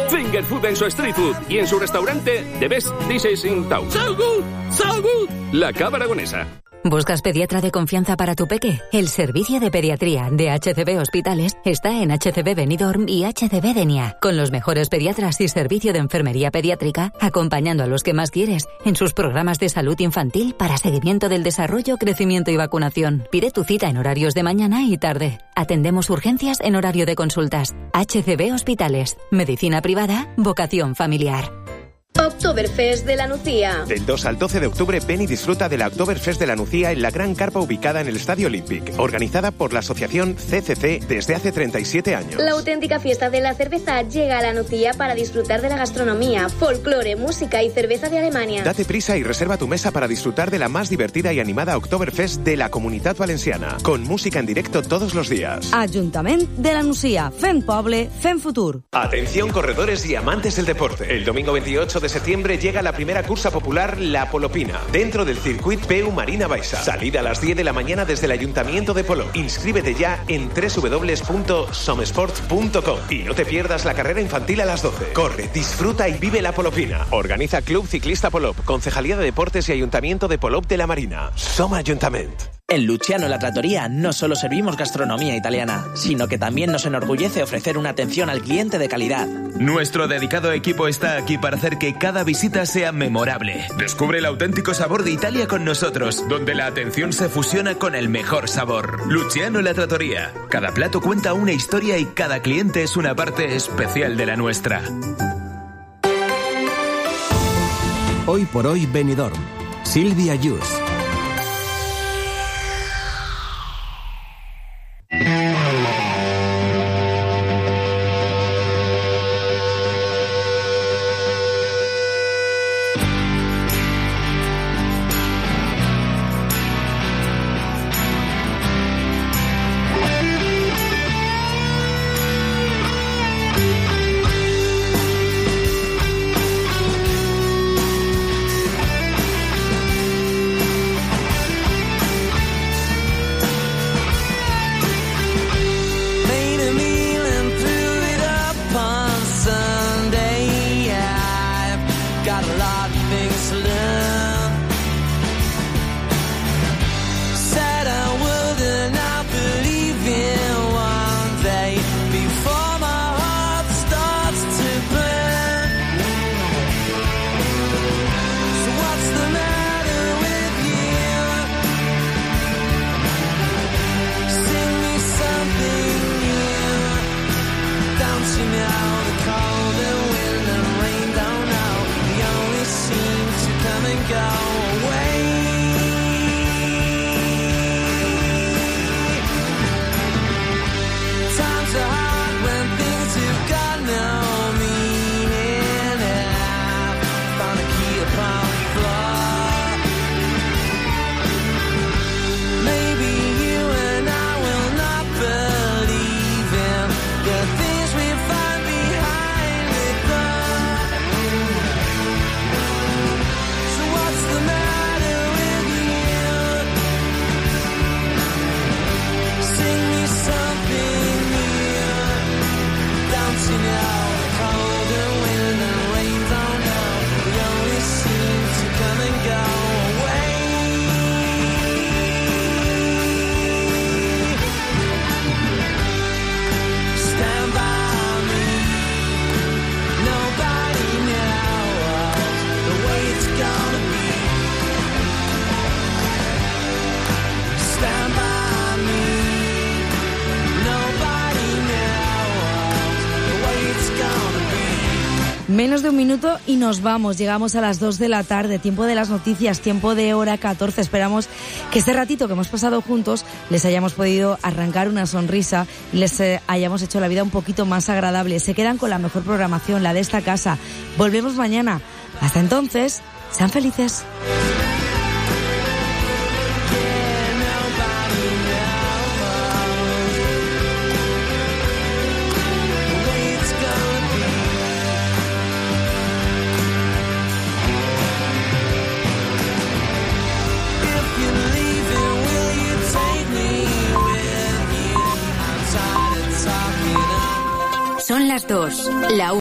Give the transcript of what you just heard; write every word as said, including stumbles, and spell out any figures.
Finger Food en su street food y en su restaurante The Best Dishes in Town. So good, so good. La Cava Aragonesa. ¿Buscas pediatra de confianza para tu peque? El servicio de pediatría de H C B Hospitales está en H C B Benidorm y H C B Denia, con los mejores pediatras y servicio de enfermería pediátrica, acompañando a los que más quieres en sus programas de salud infantil para seguimiento del desarrollo, crecimiento y vacunación. Pide tu cita en horarios de mañana y tarde. Atendemos urgencias en horario de consultas. H C B Hospitales. Medicina privada, vocación familiar. Oktoberfest de la Nucía. Del dos al doce de octubre ven y disfruta de la Oktoberfest de la Nucía en la gran carpa ubicada en el Estadio Olympic, organizada por la asociación C C C desde hace treinta y siete años. La auténtica fiesta de la cerveza llega a la Nucía para disfrutar de la gastronomía, folclore, música y cerveza de Alemania. Date prisa y reserva tu mesa para disfrutar de la más divertida y animada Oktoberfest de la Comunitat Valenciana, con música en directo todos los días. Ajuntament de la Nucía, fent poble, fent futur. Atención corredores y amantes del deporte. El domingo veintiocho de septiembre llega la primera cursa popular La Polopina, dentro del circuit P U Marina Baixa. Salida a las diez de la mañana desde el Ayuntamiento de Polop. Inscríbete ya en doble u doble u doble u punto somesport punto com y no te pierdas la carrera infantil a las doce. Corre, disfruta y vive La Polopina. Organiza Club Ciclista Polop, Concejalía de Deportes y Ayuntamiento de Polop de la Marina. Som Ayuntament. En Luciano La Trattoria no solo servimos gastronomía italiana, sino que también nos enorgullece ofrecer una atención al cliente de calidad. Nuestro dedicado equipo está aquí para hacer que cada visita sea memorable. Descubre el auténtico sabor de Italia con nosotros, donde la atención se fusiona con el mejor sabor. Luciano La Trattoria. Cada plato cuenta una historia y cada cliente es una parte especial de la nuestra. Hoy por hoy Benidorm. Silvia Yus. Menos de un minuto y nos vamos. Llegamos a las dos de la tarde, tiempo de las noticias, tiempo de hora catorce. Esperamos que este ratito que hemos pasado juntos les hayamos podido arrancar una sonrisa y les eh, hayamos hecho la vida un poquito más agradable. Se quedan con la mejor programación, la de esta casa. Volvemos mañana. Hasta entonces, sean felices. Son las dos, la